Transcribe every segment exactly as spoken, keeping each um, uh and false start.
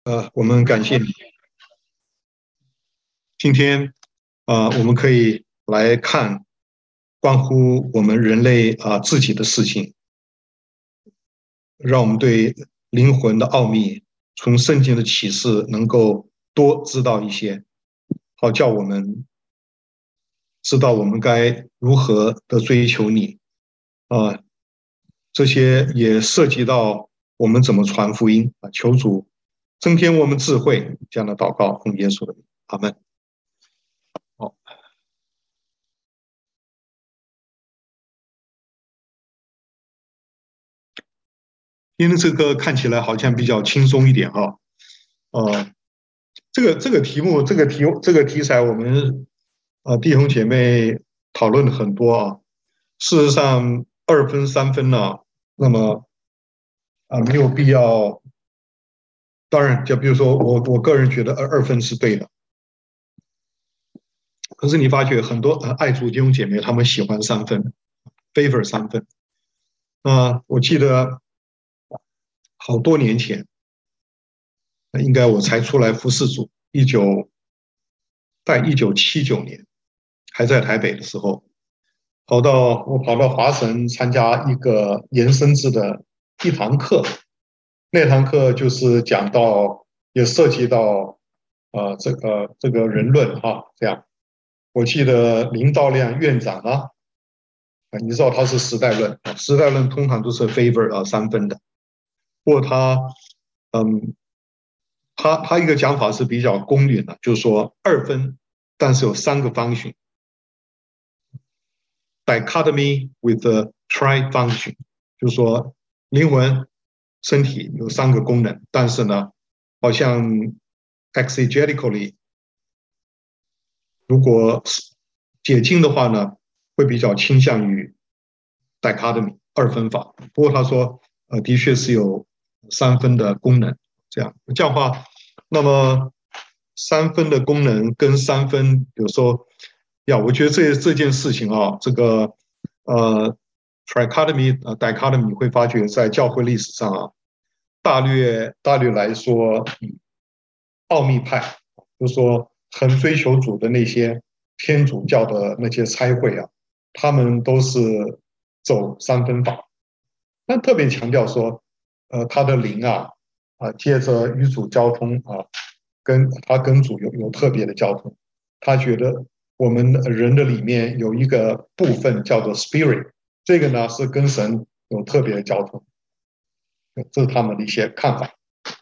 呃，我们感谢你。今天，呃，我们可以来看关乎我们人类啊、自己的事情，让我们对灵魂的奥秘，从圣经的启示能够多知道一些，好叫我们知道我们该如何的追求你啊、这些也涉及到我们怎么传福音啊。求主增添我们智慧，这样的祷告，奉耶稣的名，阿门。好。因为这个看起来好像比较轻松一点哈。呃，这个这个题目，这个题这个题材，我们呃弟兄姐妹讨论了很多啊。事实上，二分三分呢，那么啊、没有必要。当然，就比如说我我个人觉得二二分是对的，可是你发觉很多呃爱主弟兄姐妹他们喜欢三分，favor 三分。啊、我记得好多年前，应该我才出来服侍主，一九在一九七九年还在台北的时候，跑到我跑到华神参加一个延伸制的一堂课。那堂课就是讲到，也涉及到呃这个这个人论哈。这样我记得林道亮院长啊，你知道他是时代论，时代论通常都是 favor 啊三分的。不过他嗯他他一个讲法是比较公允的，就是说二分，但是有三个方形 dichotomy with a tri-function，就是说灵魂、身体有三个功能，但是呢，好像 exegetically，如果解经的话呢，会比较倾向于 dichotomy 二分法。不过他说，呃，的确是有三分的功能，这样这样的话，那么三分的功能跟三分有时候呀，我觉得这这件事情啊，这个呃 trichotomy 呃 dichotomy，你会发觉在教会历史上啊，大略大略来说，嗯，奥秘派，就是说很追求主的那些天主教的那些差会啊，他们都是走三分法。但特别强调说，呃，他的灵啊啊，接着与主交通啊，跟他跟主有有特别的交通。他觉得我们人的里面有一个部分叫做 spirit，这个呢是跟神有特别的交通，这是他们的一些看法。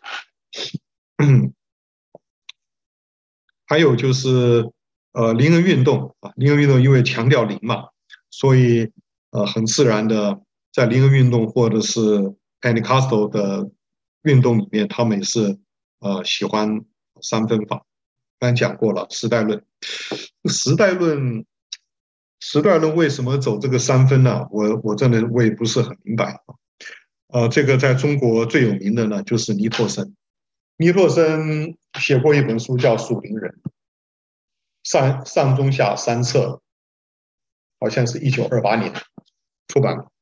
还有就是呃灵恩运动啊，灵恩运动因为强调灵嘛，所以呃很自然的在灵恩运动或者是 Pentecostal 的运动里面，他们也是呃喜欢三分法。刚才讲过了时代论，时代论时代论为什么走这个三分呢？我我真的我也不是很明白。呃，这个在中国最有名的呢就是尼托生。尼托生写过一本书叫《属灵人》，上上中下三册，好像是一九二八年出版的。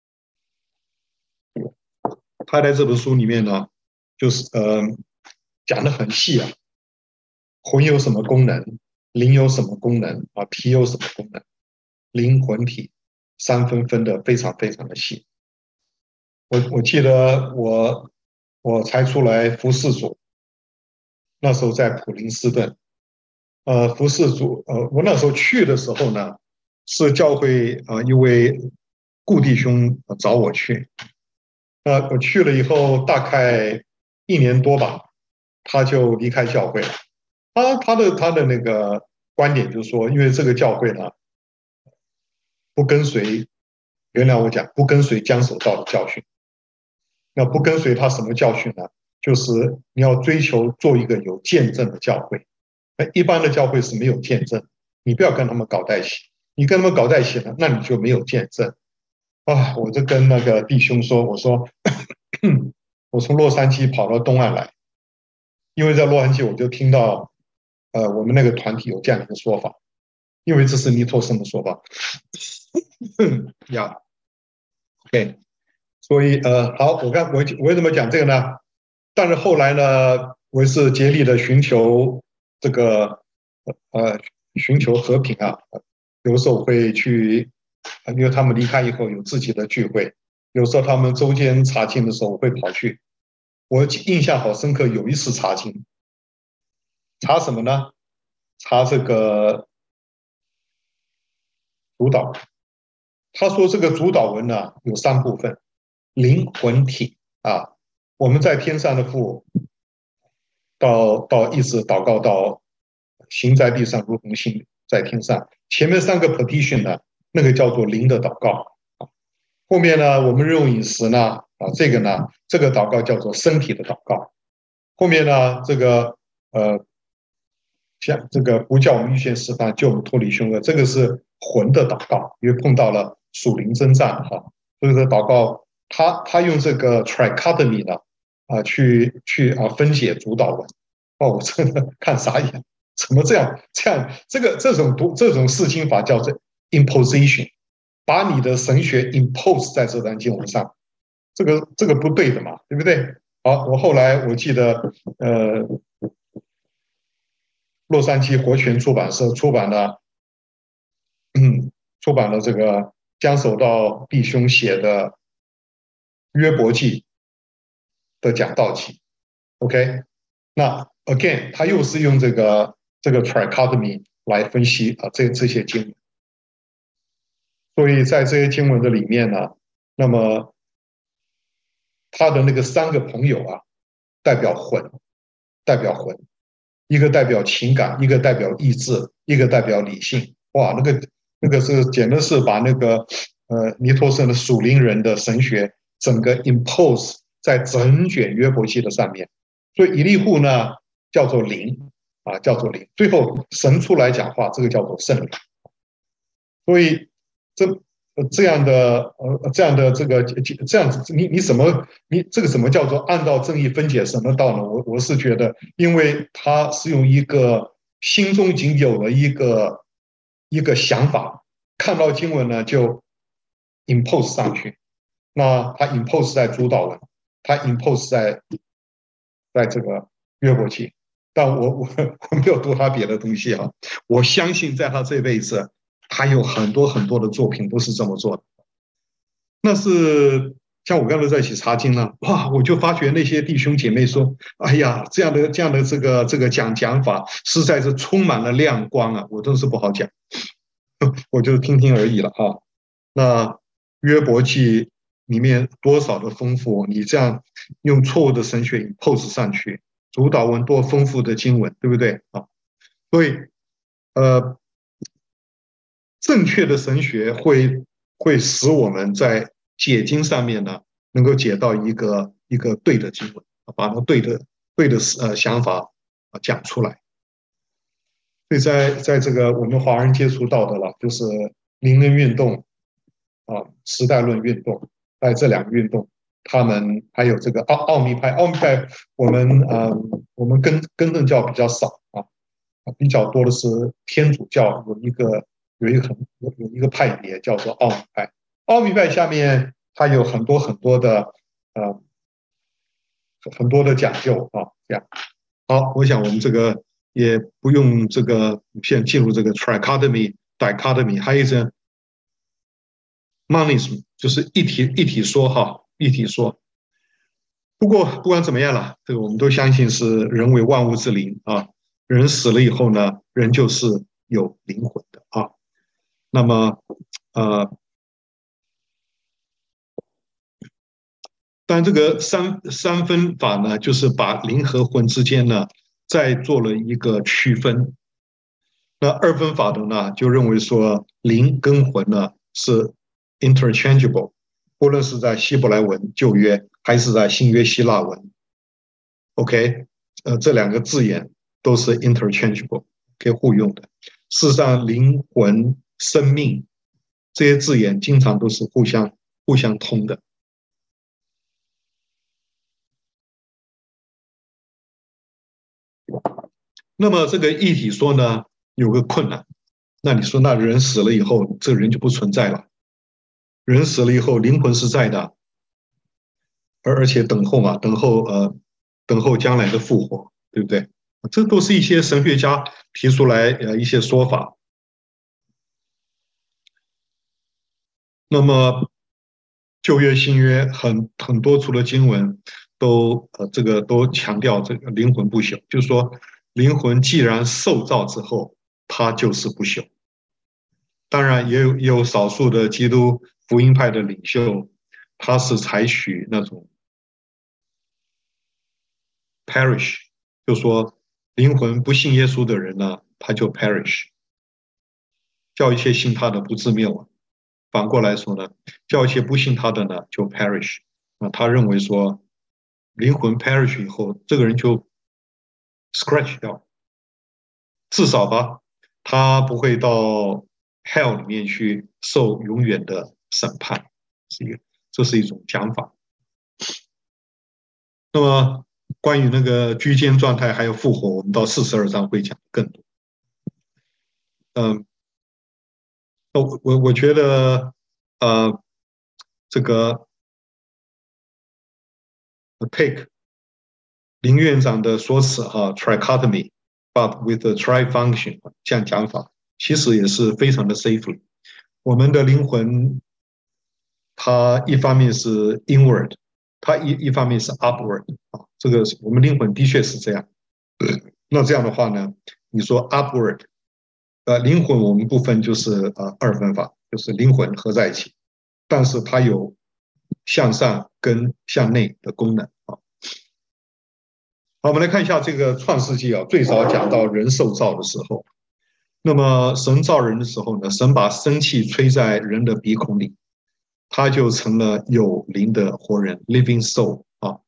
他在这本书里面呢，就是呃讲的很细啊，魂有什么功能，灵有什么功能啊，体有什么功能，灵魂体三分分的非常非常的细。我我记得我我才出来服侍主，那时候在普林斯顿，呃，服侍主，呃，我那时候去的时候呢，是教会啊、呃一位故弟兄找我去。那我去了以后，大概一年多吧，他就离开教会了。他他的他的那个观点就是说，因为这个教会呢，不跟随，原谅我讲，不跟随将守道的教训。那不跟随他什么教训呢？就是你要追求做一个有见证的教会。那一般的教会是没有见证，你不要跟他们搞在一起。你跟他们搞在一起了，那你就没有见证啊！我就跟那个弟兄说，我说我从洛杉矶跑到东岸来，因为在洛杉矶我就听到，呃，我们那个团体有这样一个说法，因为这是尼托生的说法。呀，OK，所以呃，好，我刚我我为什么讲这个呢？但是后来呢， 我是竭力的寻求这个呃寻求和平啊。有时候会去，因为他们离开以后有自己的聚会，有时候他们周间查经的时候我会跑去。我印象好深刻，有一次查经，查什么呢？查这个主导。他说这个主导文呢有三部分：灵魂体啊，我们在天上的父，到到一直祷告到行在地上如同行在天上。前面三个 petition 呢，那个叫做灵的祷告。后面呢，我们日用饮食呢，啊，这个呢，这个祷告叫做身体的祷告。后面呢，这个呃，像这个不叫我们预先释放，救我们脱离凶恶，这个是魂的祷告，因为碰到了属灵征战哈。所以说祷告，他他用这个 trichotomy 呢，啊，去去啊分解主导文。哦，我真的看傻眼，怎么这样这样？这个这种读这种释经法叫做 imposition， 把你的神学 impose 在这段经文上，这个这个不对的嘛，对不对？好，我后来我记得，呃，洛杉矶活泉出版社出版了，嗯，出版了这个江守道弟兄写的《约伯记》的讲道记。OK， 那 again， 他又是用这个这个 trichotomy 来分析啊这这些经文。所以在这些经文的里面呢，那么他的那个三个朋友啊，代表魂，代表魂。一个代表情感，一个代表意志，一个代表理性。哇，那个那个是简直是把那个呃尼托生的属灵人的神学整个 impose 在整卷约伯记的上面。所以以利户呢叫做灵啊，叫做灵。最后神出来讲话，这个叫做圣灵。所以这这样的呃这样的这个这样子，你你怎么你这个什么叫做按照正义分解什么道呢？我我是觉得，因为他是用一个心中已经有了一个一个想法，看到经文呢就 impose 上去。那他 impose 在主导文，他 impose 在在这个约伯记。但我我我没有读他别的东西啊，我相信在他这辈子，他有很多很多的作品都是这么做的。那是像我刚才在一起查经了，哇，我就发觉那些弟兄姐妹说，哎呀，这样的这样的这个这个讲讲法，实在是充满了亮光啊，我真是不好讲，我就听听而已了啊。那约伯记里面多少的丰富，你这样用错误的神学 impose 上去，主导文多丰富的经文，对不对啊？所以，呃，正确的神学会会使我们在解经上面呢，能够解到一个一个对的经文，把它对的对的呃想法啊讲出来。所以在在这个我们华人接触到的了，就是灵恩运动啊、时代论运动，在这两个运动，他们还有这个奥奥秘派，奥秘派我们呃我们跟跟正教比较少啊，比较多的是天主教有一个有一个很有有一个派别叫做奥秘派，奥秘派下面它有很多很多的呃很多的讲究啊，这样。好，我想我们这个也不用这个现进入这个 trichotomy、dichotomy，还有一个 monism， 就是一体一体说哈，一体说。不过不管怎么样了，这个我们都相信是人为万物之灵啊。人死了以后呢，人就是有灵魂的啊。那么呃，但这个三三分法呢，就是把灵和魂之间呢，再做了一个区分。那二分法的呢，就认为说灵跟魂呢是 interchangeable， 无论是在希伯来文旧约还是在新约希腊文 ，OK， 呃，这两个字眼都是 interchangeable， 可以互用的。事实上，灵魂、生命这些字眼经常都是互相互相通的。那么这个一体说呢，有个困难。那你说，那人死了以后，这个人就不存在了。人死了以后，灵魂是在的，而而且等候嘛，等候呃，等候将来的复活。 对不对？这都是一些神学家提出来呃一些说法。那么旧约、新约很很多除了经文都呃这个都强调这个灵魂不朽，就是说灵魂既然受造之后，它就是不朽。当然也有也有少数的基督福音派的领袖，他是采取那种 perish，就说灵魂不信耶稣的人呢，他就 perish，叫一切信他的不自灭亡。反过来说呢，叫一些不信他的呢就 perish。啊，他认为说灵魂 perish 以后，这个人就 scratch 掉，至少吧，他不会到 hell 里面去受永远的审判，是一个，这是一种讲法。那么关于那个居间状态还有复活，我们到四十二章会讲更多。嗯，我我我觉得，呃，这个 take 林院长的说辞哈 trichotomy but with a tri function 这样讲法，其实也是非常的 safely。我们的灵魂，它一方面是 inward，它一一方面是 upward 啊，这个我们灵魂的确是这样。那这样的话呢，你说 upward，呃，灵魂我们不分就是呃二分法，就是灵魂合在一起，但是它有向上跟向内的功能啊。好，我们来看一下这个创世纪啊，最早讲到人受造的时候，那么神造人的时候呢，神把生气吹在人的鼻孔里，他就成了有灵的活人 （living soul） 啊。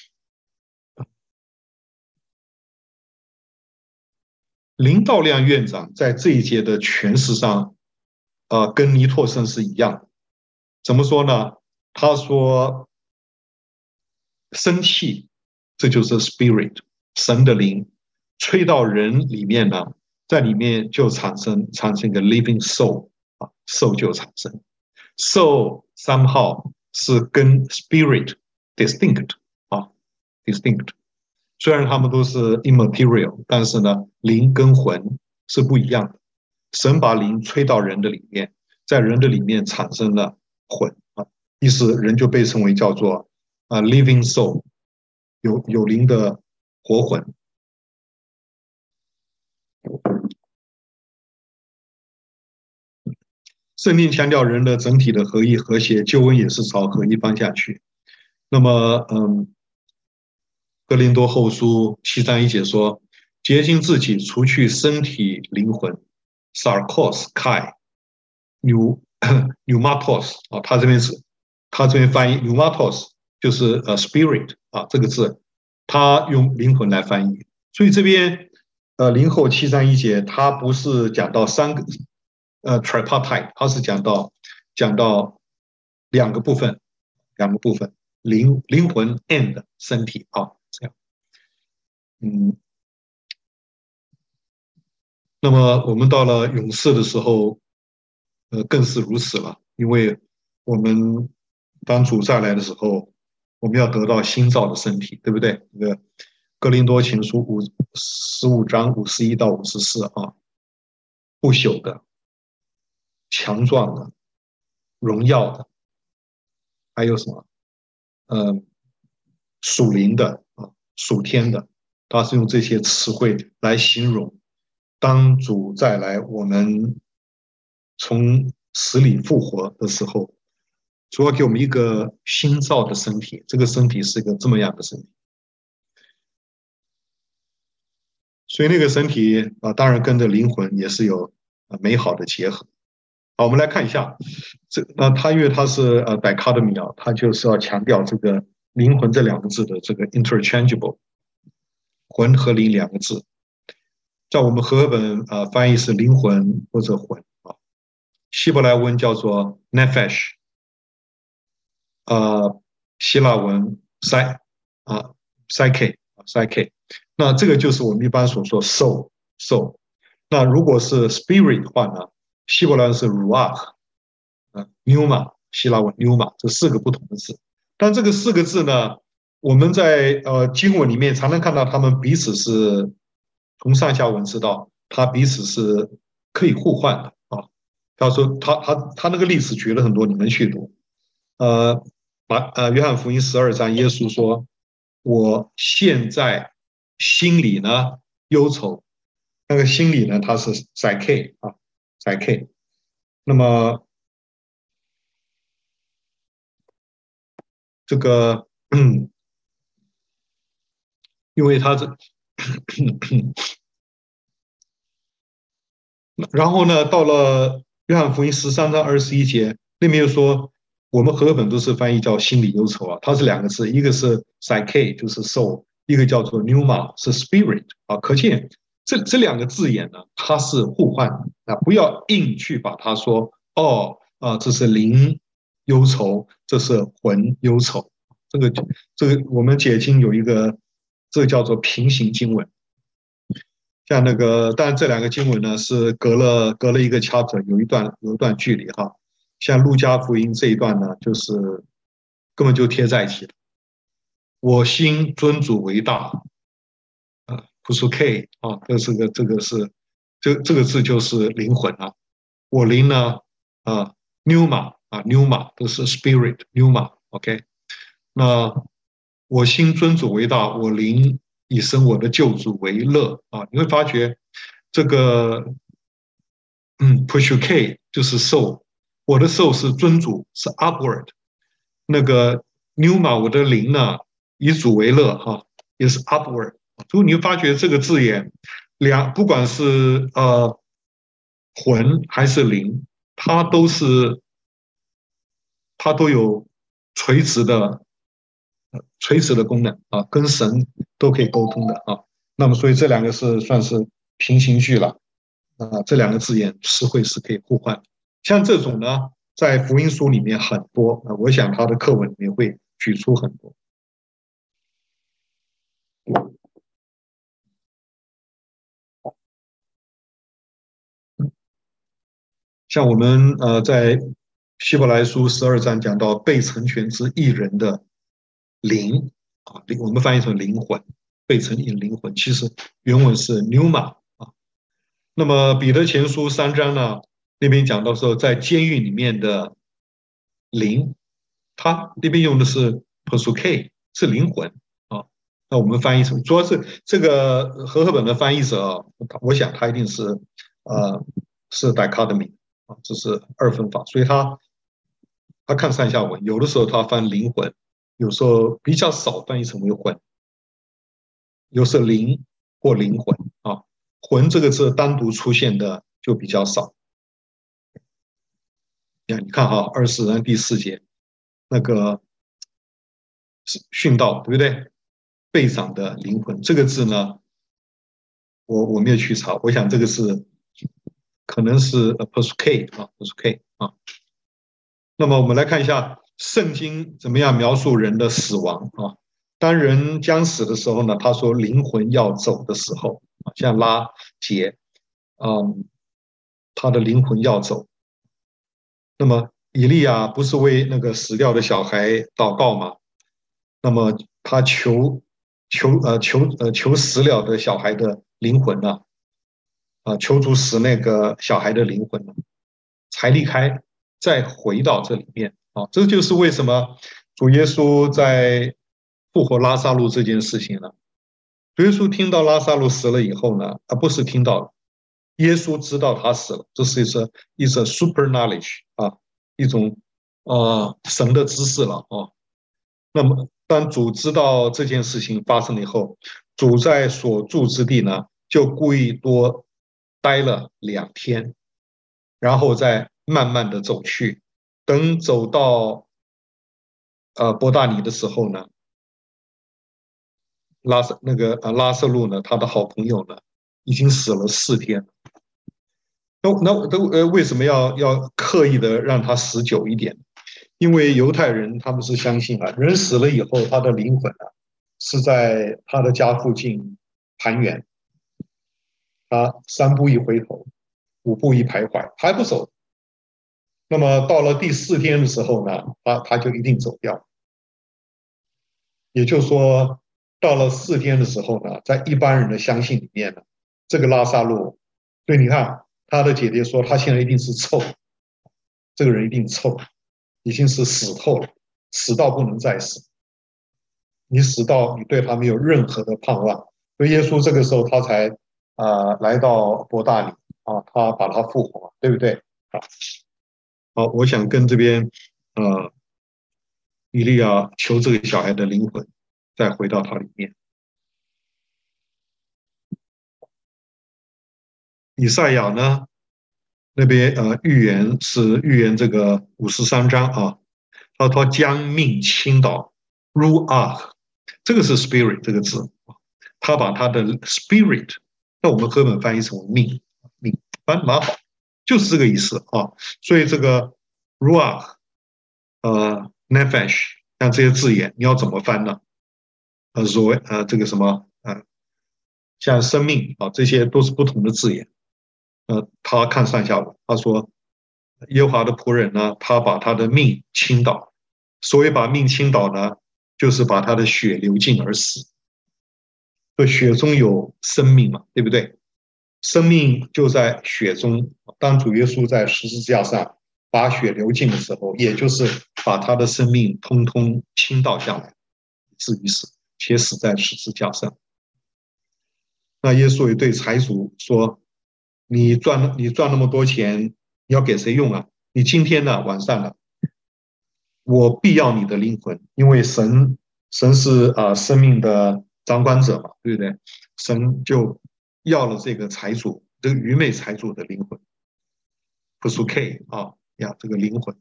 林道亮院长在这一节的诠释上，呃，跟尼托生是一样的。怎么说呢？他说，生气，这就是 spirit， 神的灵，吹到人里面呢，在里面就产生产生一个 living soul 啊，soul 就产生。soul somehow 是跟 spirit distinct 啊，distinct。虽然他们都是 immaterial， 但是呢，灵跟魂是不一样的。神把灵吹到人的里面，在人的里面产生了魂啊，于是人就被称为叫做啊 living soul， 有有灵的活魂。圣经强调人的整体的合一和谐，救恩也是朝合一方向去。那么，嗯，哥林多后书七章一节说：“洁净自己，除去身体灵魂 ，sarkos kai pneu pneumatos 啊，他这边是，他这边翻译 pneumatos 就是呃 spirit 啊这个字，他用灵魂来翻译。所以这边呃零后七章一节，他不是讲到三个呃 tripartite， 他是讲到讲到两个部分，两个部分，灵灵魂 and 身体啊。”这样，嗯，那么我们到了勇士的时候，呃，更是如此了，因为我们当主再来的时候，我们要得到新造的身体，对不对？这个哥林多前书五十五章五十一到五十四啊，不朽的、强壮的、荣耀的，还有什么？呃，属灵的啊，属天的，他是用这些词汇来形容。当主再来，我们从死里复活的时候，主要给我们一个新造的身体，这个身体是一个这么样的身体，所以那个身体啊，当然跟着灵魂也是有美好的结合。好，我们来看一下，这那他因为他是呃 dichotomy 啊，他就是要强调这个灵魂这两个字的这个 interchangeable， 魂和灵两个字。在我们和合本啊、呃、翻译是灵魂或者魂啊，希伯来文叫做 nefesh， 呃，希腊文 psy 啊 psyche psyche， 那这个就是我们一般所说 soul soul。那如果是 spirit 的话呢，希伯来文是 ruach， 呃 pneuma 希腊文 pneuma， 这四个不同的字，但这个四个字呢， 我们在呃经文里面常常看到他们彼此是从上下文知道，他彼此是可以互换的啊。他说他他他那个历史举了很多，你们去读。呃，马呃约翰福音十二章，耶稣说：“我现在心里呢忧愁。”那个心里呢，它是 psyche 啊，psyche。那么这个，嗯，因为他这，然后呢，到了约翰福音十三章二十一节，那边又说，我们和本都是翻译叫心理忧愁啊，它是两个字，一个是 psyche 就是 soul，一个叫做 pneuma 是 spirit 啊，可见这这两个字眼呢，它是互换的啊，不要硬去把它说哦啊，这是灵忧愁，这是魂忧愁，这个这个我们解经有一个，这个叫做平行经文。像那个，当然这两个经文呢是隔了隔了一个 chapter，有一段有一段距离哈。像路加福音这一段呢，就是根本就贴在一起了。我心尊主为大啊，不是 K 啊，这是个这个是这这个字就是灵魂啊。我灵呢啊，pneuma 啊，pneuma 都是 spirit pneuma，OK。那我心尊主为大，我灵以生我的救主为乐啊！你会发觉这个，嗯，push K 就是 soul，我的 soul 是尊主，是 upward。那个 pneuma 我的灵呢，以主为乐哈，也是 upward。所以你会发觉这个字眼，两不管是呃魂还是灵，它都是它都有垂直的垂直的功能啊，跟神都可以沟通的啊。那么，所以这两个是算是平行句了啊。这两个字眼词汇是可以互换。像这种呢，在福音书里面很多啊，我想他的课文里面会举出很多。像我们呃在希伯来书十二章讲到被成全之一人的灵啊，我们翻译成灵魂，被成全灵魂，其实原文是 pneuma 啊。那么彼得前书三章呢，那边讲到说，在监狱里面的灵，他那边用的是 psuche，是灵魂啊。那我们翻译成，主要是这个和合本的翻译者啊，我想他一定是呃是 dichotomy 啊，这是二分法，所以他他看上下文，有的时候他翻灵魂，有时候比较少翻译成为魂，有时灵或灵魂啊。魂这个字单独出现的就比较少。你看哈，二十章第四节那个训道，对不对？背上的灵魂这个字呢，我我没有去查，我想这个是可能是 p o s k 啊 p o s k 啊。那么我们来看一下圣经怎么样描述人的死亡啊。当人将死的时候呢，他说灵魂要走的时候，像拉结，嗯，他的灵魂要走。那么以利亚不是为那个死掉的小孩祷告吗？那么他求求呃求呃求死了的小孩的灵魂呢、啊，求主使那个小孩的灵魂呢，才离开，再回到这里面啊。这就是为什么主耶稣在复活拉萨路这件事情呢？主耶稣听到拉萨路死了以后呢，啊，不是听到了，耶稣知道他死了，这是一个一个 super knowledge 啊，一种呃神的知识了啊。那么当主知道这件事情发生了以后，主在所住之地呢，就故意多待了两天，然后再慢慢的走去。等走到呃伯大尼的时候呢，拉瑟那个呃拉瑟路呢，他的好朋友呢，已经死了四天。那那都呃为什么要要刻意的让他死久一点？因为犹太人他们是相信啊，人死了以后，他的灵魂啊是在他的家附近盘旋，他三步一回头，五步一徘徊，还不走。那么到了第四天的时候呢，他他就一定走掉。 也就是说，到了四天的时候呢，在一般人的相信里面呢，这个拉萨路，所以你看他的姐姐说，他现在一定是臭，这个人一定臭，已经是死透了，死到不能再死。你死到你对他没有任何的盼望，所以耶稣这个时候他才啊、呃来到伯大尼啊，他把他复活，对不对？啊，好，我想跟这边呃以利亚求这个小孩的灵魂再回到他里面。以赛亚呢那边呃预言是预言这个五十三章啊，他说将命倾倒 ruach，这个是 spirit 这个字，他把他的 spirit，那我们课本翻译成命，命翻蛮好，就是这个意思啊。所以这个 ruach 呃 nefesh 像这些字眼，你要怎么翻呢？呃，所谓呃这个什么呃像生命啊，这些都是不同的字眼。呃，他看上下文，他说耶和华的仆人呢，他把他的命倾倒。所谓把命倾倒呢，就是把他的血流尽而死。说血中有生命嘛，对不对？生命就在血中。当主耶稣在十字架上把血流尽的时候，也就是把他的生命通通倾倒下来，至于死，且死在十字架上。那耶稣也对财主说：“你赚你赚那么多钱，你要给谁用啊？你今天呢晚上呢，我必要你的灵魂，因为神神是啊、呃、生命的掌管者嘛，对不对？神就要了这个财主，这个愚昧财主的灵魂，不是 K 啊呀，这个灵魂。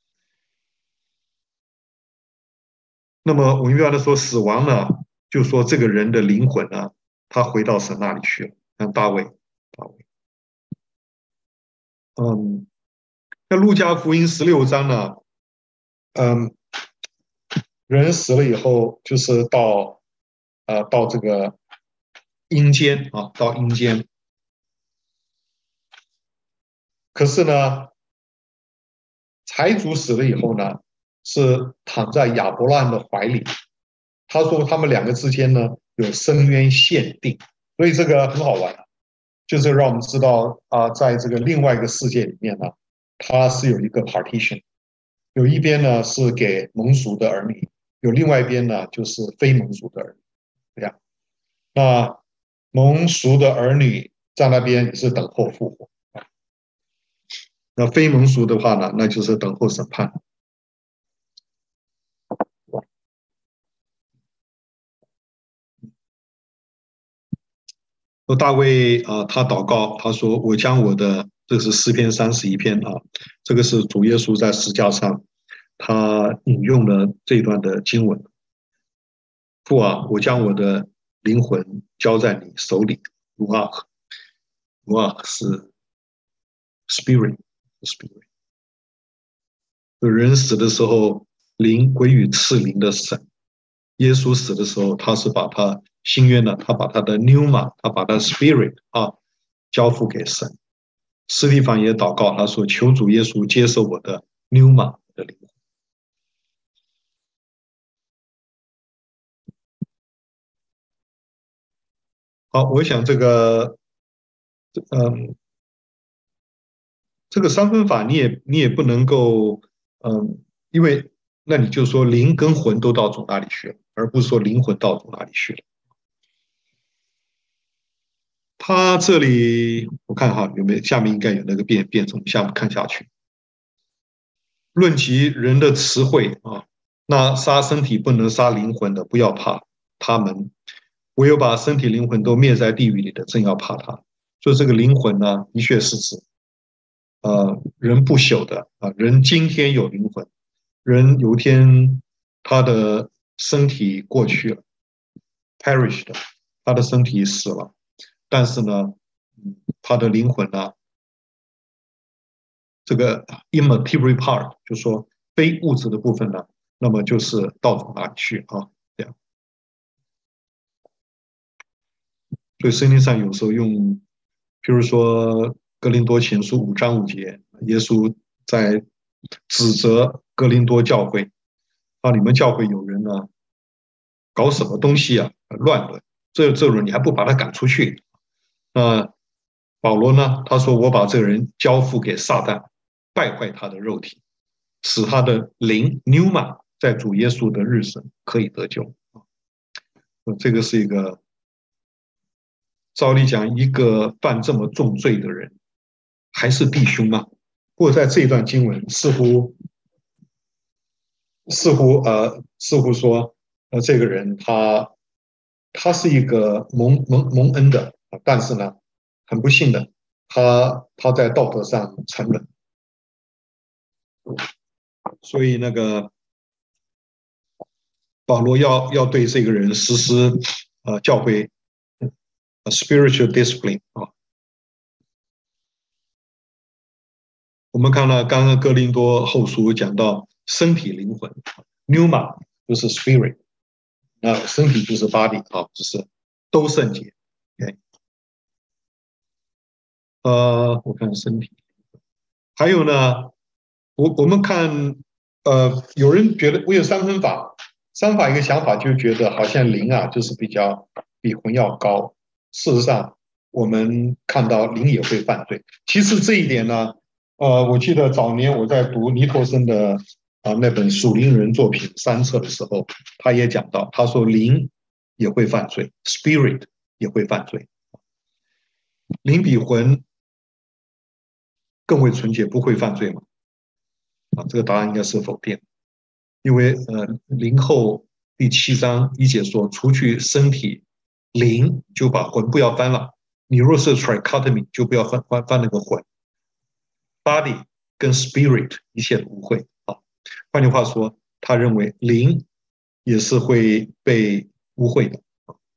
那么我们一般的说死亡呢，就说这个人的灵魂呢，他回到神那里去了。像大卫，大卫，嗯，那路加福音十六章呢，嗯，人死了以后，就是到呃到这个阴间啊，到阴间。可是呢，财主死了以后呢，是躺在亚伯拉罕的怀里。他说他们两个之间呢有深渊限定，所以这个很好玩，就是让我们知道啊、呃在这个另外一个世界里面呢，它是有一个 partition，有一边呢是给蒙属的儿女，有另外一边呢就是非蒙属的儿女，这样。那蒙属的儿女在那边也是等候复活，那非蒙属的话呢，那就是等候审判。说大卫啊、呃他祷告，他说：“我将我的，这是诗篇三十一篇啊，这个是主耶稣在石架上他引用的这一段的经文。父啊，我将我的灵魂交在你手里。如啊，如啊是 spirit，spirit。人死的时候，灵归于赐灵的神。耶稣死的时候，他是把他新约呢，他把他的 pneuma，他把他的 spirit 啊交付给神。斯蒂凡也祷告，他说：求主耶稣接受我的 pneuma 的灵魂。好，我想这个，嗯，这个三分法你也你也不能够，嗯，因为那你就说灵跟魂都到主那里去了，而不是说灵魂到主那里去了。他这里我看哈有没有下面应该有那个变变种，下面看下去。论及人的词汇啊，那杀身体不能杀灵魂的，不要怕他们；唯有把身体灵魂都灭在地狱里的，正要怕他。所以这个灵魂呢，的确是指呃人不朽的啊，人今天有灵魂，人有一天他的身体过去了 ，perished，他的身体死了，但是呢，他的灵魂呢，这个 immaterial part，就说非物质的部分呢，那么就是到主那里去啊，这样。所以圣经上有时候用，譬如说哥林多前书五章五节，耶稣在指责哥林多教会啊，你们教会有人呢搞什么东西啊，乱伦，这这种你还不把他赶出去？那保罗呢？他说：“我把这个人交付给撒旦，败坏他的肉体，使他的灵 pneuma 在主耶稣的日子可以得救。”这个是一个，照理讲，一个犯这么重罪的人，还是弟兄吗？不过在这一段经文，似乎似乎呃，似乎说，呃，这个人他他是一个蒙蒙蒙恩的，但是呢，很不幸的，他他在道德上沉沦，所以那个保罗要要对这个人实施呃教会 spiritual discipline 啊。我们看到刚刚哥林多后书讲到身体灵魂 pneuma 就是 spirit， 那身体就是 body 啊，就是都圣洁。Okay? 呃，我看身体，还有呢，我我们看，呃，有人觉得我有三分法，三法一个想法就觉得好像灵啊，就是比较比魂要高。事实上，我们看到灵也会犯罪。其实这一点呢，呃，我记得早年我在读尼托森的啊那本属灵人作品三册的时候，他也讲到，他说灵也会犯罪 ，spirit 也会犯罪，灵比魂更为纯洁，不会犯罪吗？啊，这个答案应该是否定，因为呃，灵后第七章一节说，除去身体，灵就把魂不要翻了。你若是 trichotomy，就不要翻翻翻那个魂 ，body 跟 spirit 一切都不会啊。换句话说，他认为灵也是会被污秽的。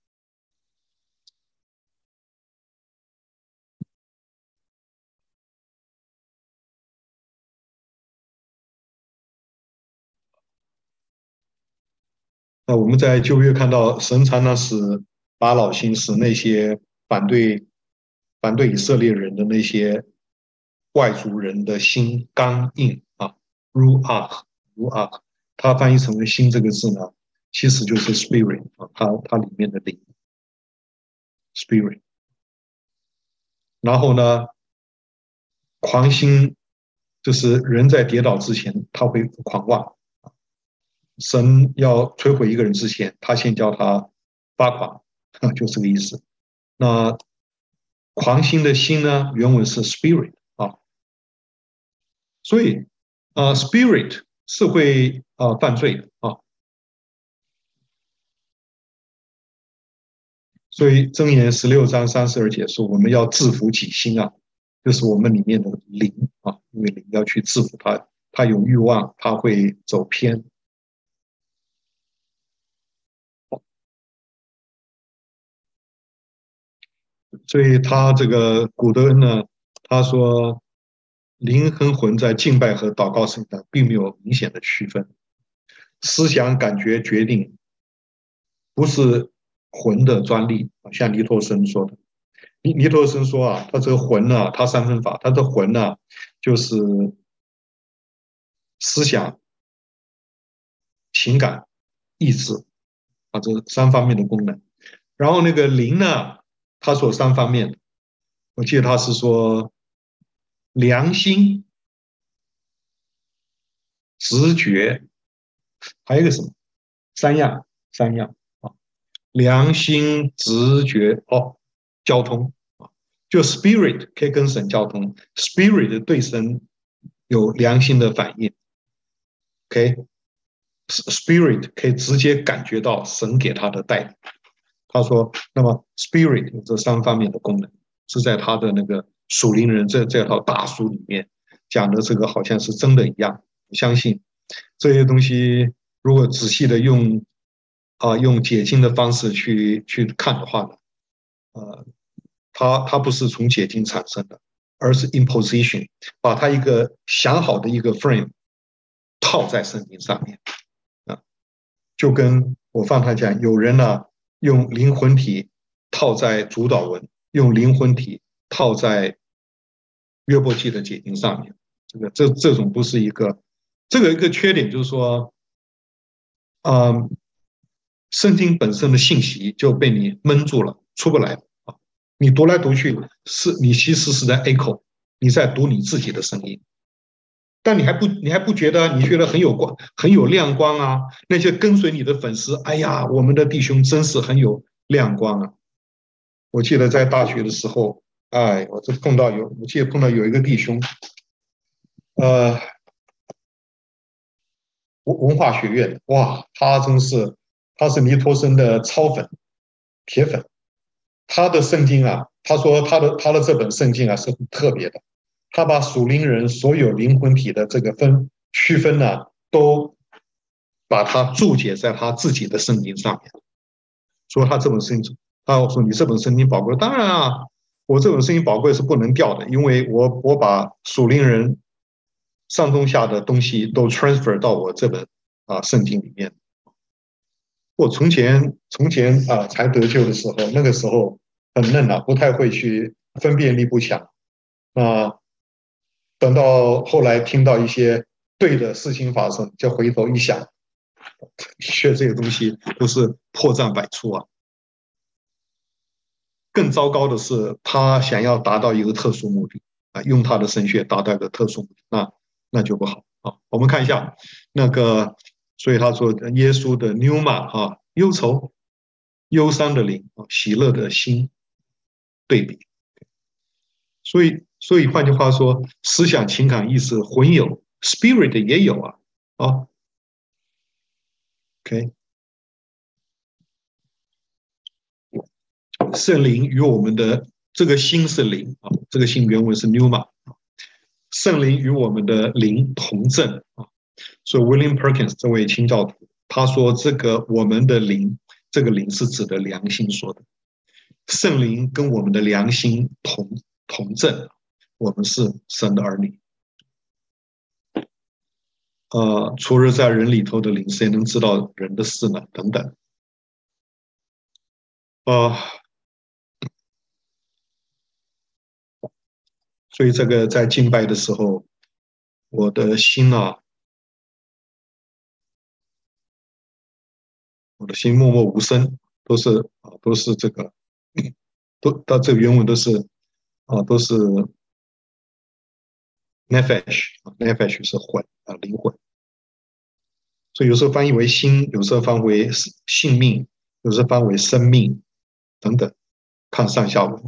那我们在旧约看到神常常使法老心，使那些反对反对以色列人的那些外族人的心刚硬啊 r u a c r u a c 它翻译成为心这个字呢，其实就是 spirit 啊，它它里面的灵 spirit。然后呢，狂心就是人在跌倒之前，他会狂妄。神要摧毁一个人之前，他先叫他发狂，就这个意思。那狂心的心呢，原文是 spirit 啊，所以啊、呃、，spirit 是会啊、呃、犯罪的啊。所以箴言十六章三十二节说，我们要制服己心啊，就是我们里面的灵啊，因为灵要去制服它，它有欲望，它会走偏。所以他这个古德恩呢，他说灵和魂在敬拜和祷告上并没有明显的区分，思想、感觉、决定不是魂的专利，像尼托生说的。尼尼托生说啊，他这个魂呢、啊，他三分法，他的魂呢、啊，就是思想、情感、意志啊，这三方面的功能。然后那个灵呢，他说三方面，我记得他是说良心、直觉，还有一个什么？三样，三样啊，良心、直觉哦，交通啊，就 spirit 可以跟神交通，spirit 对神有良心的反应，OK，spirit 可以直接感觉到神给他的带领。他说，那么 spirit 有这三方面的功能，是在他的那个属灵人这这套大书里面讲的这个好像是真的一样。我相信这些东西，如果仔细的用啊、呃、用解经的方式去去看的话呢，呃，它它不是从解经产生的，而是 imposition，把它一个想好的一个 frame 套在圣经上面啊，就跟我放他讲，有人呢用灵魂体套在主导文，用灵魂体套在约伯记的解经上面，这个这这种不是一个，这个一个缺点就是说，嗯， 圣经本身的信息就被你闷住了，出不来啊！你读来读去，是你其实是在 echo， 你在读你自己的声音，但你还不你还不觉得你觉得很有光很有亮光啊？那些跟随你的粉丝，哎呀，我们的弟兄真是很有亮光啊！我记得在大学的时候，哎，我这碰到有，我记得碰到有一个弟兄，呃，文文化学院，哇，他真是他是尼托生的超粉铁粉。他的圣经啊，他说他的他的这本圣经啊是很特别的，他把属灵人所有灵魂体的这个分区分呢、啊，都把它注解在他自己的圣经上面。说他这本圣经，他说你这本圣经宝贵，当然啊，我这本圣经宝贵是不能掉的，因为我我把属灵人上中下的东西都 transfer 到我这本啊圣经里面。我从前从前啊才得救的时候，那个时候很嫩啊，不太会去分辨力不强。那等到后来听到一些对的事情发生，就回头一想，的确这些东西都是破绽百出啊。更糟糕的是，他想要达到一个特殊目的啊，用他的神学达到一个特殊目的，那那就不好啊。我们看一下那个，所以他说耶稣的 pneuma 哈，忧愁、忧伤的灵啊，喜乐的心对比。所以，所以换句话说，思想、情感、意识、魂有 spirit 也有啊啊。OK，圣灵与我们的这个心是灵啊，这个心原文是 pneuma。圣灵与我们的灵同证啊，所以 William Perkins 这位清教徒他说，这个我们的灵，这个灵是指的良心说的，圣灵跟我们的良心同同证，我们是神的儿女。呃，除了在人里头的灵，谁能知道人的事呢？等等。呃，所以这个在敬拜的时候，我的心啊，我的心默默无声，都是啊，都是这个，都到这个原文都是啊，都是 nefesh，nefesh 是魂啊，灵魂。所以有时候翻译为心，有时候翻为性命，有时候翻为生命等等，看上下文。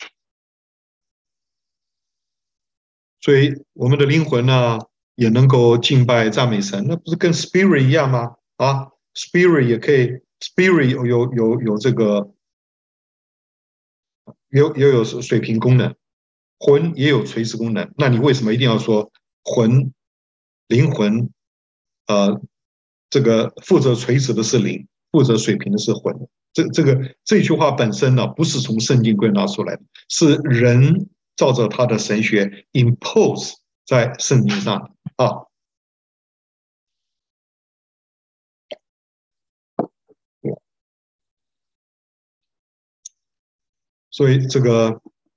所以我们的灵魂呢，也能够敬拜赞美神，那不是跟 spirit 一样吗？啊，spirit 也可以 ，spirit 有有有有这个，有也有水平功能，魂也有垂直功能。那你为什么一定要说魂、灵魂？呃，这个负责垂直的是灵，负责水平的是魂。这这个这句话本身呢，不是从圣经归纳出来的，是人照着他的神学 impose 在圣经上啊。所以这个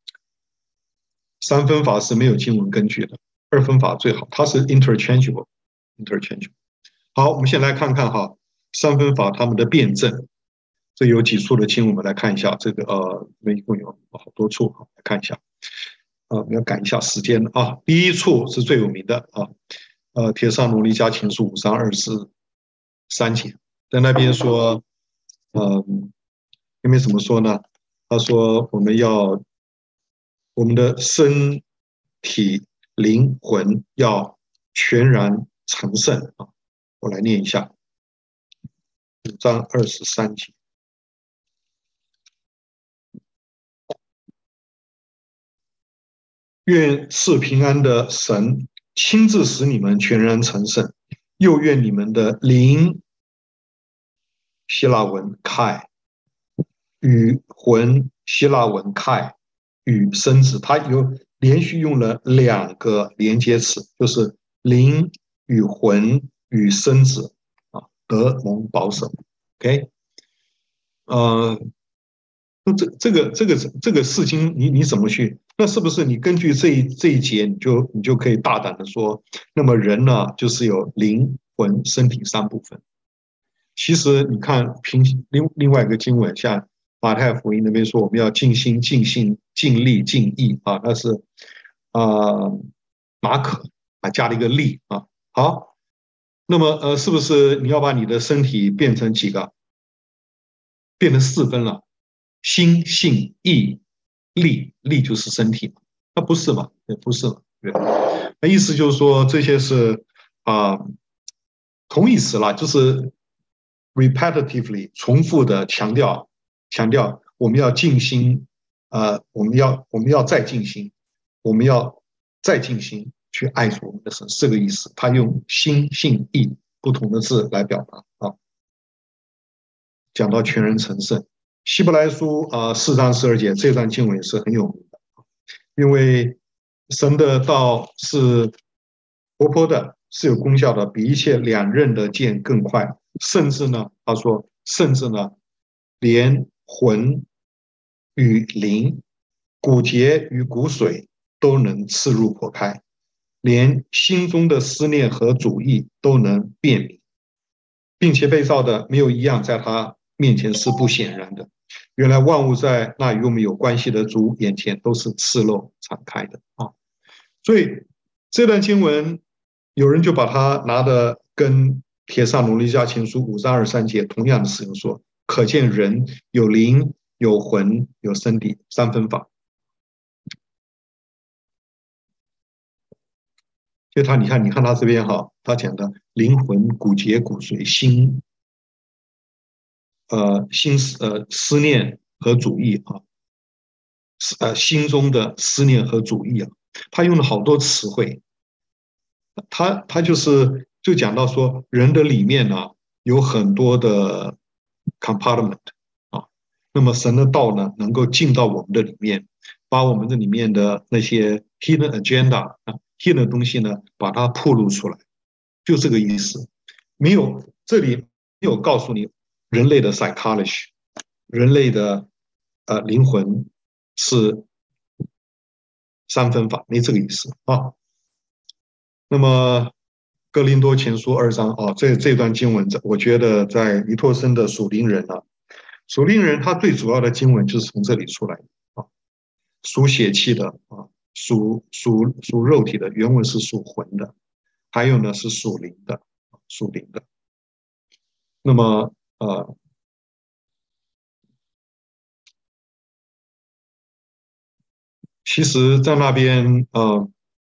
三分法是没有经文根据的，二分法最好，它是 interchangeable，interchangeable。好，我们先来看看哈，三分法它们的辩证。这有几处的经，我们来看一下。这个呃，一共有好多处，来看一下。啊，我们要赶一下时间啊。第一处是最有名的啊，呃，铁上罗尼迦前书五章二十三节，在那边说，嗯，因为怎么说呢？他说我们要我们的身体灵魂要全然成圣啊。我来念一下五章二十三节。愿赐平安的神亲自使你们全然成圣，又愿你们的灵希腊文 kai 与魂希腊文 kai 与生子，它有连续用了两个连接词，就是灵与魂与生子啊，得蒙保守。OK， 呃，这这个这个这个事情你你怎么去？那是不是你根据这一这一节，你就你就可以大胆的说，那么人呢，就是有灵魂、身体三部分。 其实你看，平另另外一个经文，像马太福音那边说，我们要尽心、尽性、尽力、尽意啊，那是啊、呃、马可啊加了一个力啊。好，那么呃，是不是你要把你的身体变成几个？变成四分了，心、性、意、力，力就是身体嘛？那不是嘛？也不是嘛？对，那意思就是说这些是啊、呃同义词啦，就是 repetitively 重复的强调强调我们要尽心，呃，我们要我们要再尽心，我们要再尽心去爱主我们的神，是这个意思。他用心、性、意不同的字来表达啊。讲到全人成圣，希伯来书啊四章十二节这段经文是很有名的，因为神的道是活泼的，是有功效的，比一切两刃的剑更快，甚至呢，他说，甚至呢，连魂与灵、骨节与骨髓都能刺入破开，连心中的思念和主意都能辨明，并且被造的没有一样在他面前是不显然的。原来万物在那与我们有关系的主眼前都是赤露敞开的啊！所以这段经文，有人就把它拿的跟帖撒罗尼迦前书五章二三节同样的使用说，可见人有灵、有魂、有身体三分法。就他，你看，你看他这边哈，他讲的灵魂、骨节、骨髓、心，呃，心思呃思念和主意啊，呃心中的思念和主意啊，他用了好多词汇，他他就是就讲到说，人的里面呢有很多的 compartment 啊，那么神的道呢能够进到我们的里面，把我们这里面的那些 hidden agenda 啊 hidden 的东西呢，把它暴露出来，就这个意思。没有这里没有告诉你人类的 psychology，人类的呃灵魂是三分法，没这个意思啊。那么哥林多前书二章啊，这这段经文，我觉得在尼托生的属灵人啊，属灵人他最主要的经文就是从这里出来的啊，属血气的啊，属属属肉体的，原文是属魂的，还有呢是属灵的，属灵的。那么呃，其实，在那边呃，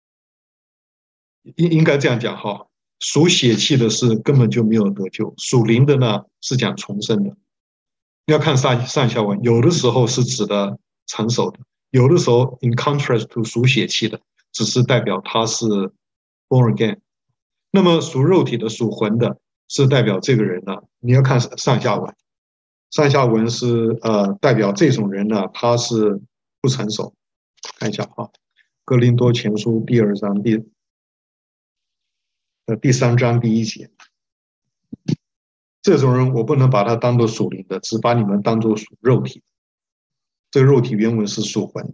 应应该这样讲哈，属血气的是根本就没有得救，属灵的呢是讲重生的。要看上上下文，有的时候是指的成熟的，有的时候 in contrast to 属血气的，只是代表他是 born again。那么属肉体的、属魂的，是代表这个人呢，你要看上下文，上下文是呃代表这种人呢，他是不成熟。看一下哈，《哥林多前书》第二章第呃第三章第一节，这种人我不能把他当做属灵的，只把你们当做属肉体。这个肉体原文是属魂，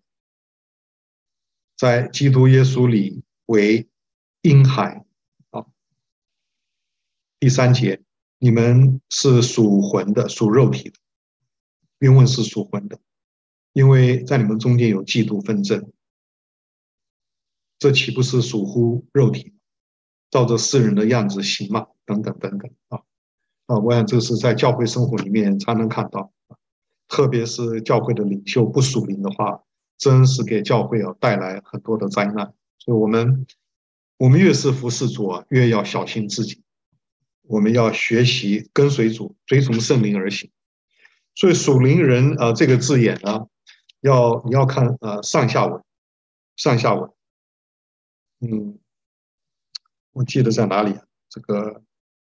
在基督耶稣里为婴孩啊。第三节，你们是属魂的，属肉体的，原文是属魂的，因为在你们中间有嫉妒纷争，这岂不是属乎肉体？照着世人的样子行嘛？等等等等啊啊！我想这是在教会生活里面才能看到，特别是教会的领袖不属灵的话，真是给教会啊带来很多的灾难。所以，我们我们越是服侍主啊，越要小心自己。我们要学习跟随主，追从圣灵而行。所以属灵人啊、呃、这个字眼呢，要你要看呃上下文，上下文，嗯，我记得在哪里啊？这个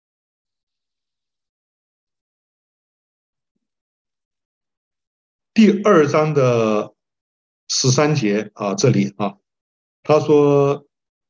第二章的十三节啊，这里啊，他说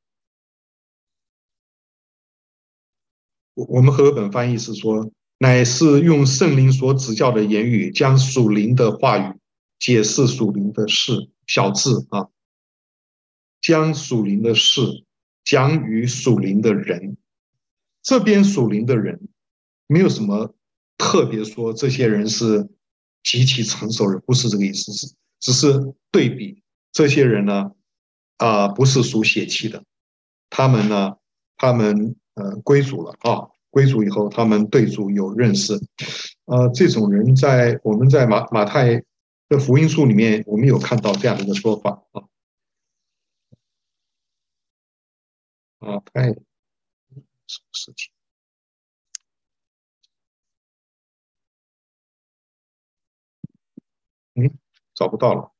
我们和本翻译是说，乃是用圣灵所指教的言语，将属灵的话语解释属灵的事，小字啊，将属灵的事讲与属灵的人。这边属灵的人没有什么特别说这些人是极其成熟人，不是这个意思，是只是对比这些人呢，啊、呃，不是属血气的，他们呢，他们呃归主了啊，归主以后，他们对主有认识，呃，这种人在我们在马马太的福音书里面，我们有看到这样的一个说法啊，马太什么事情？嗯，找不到了，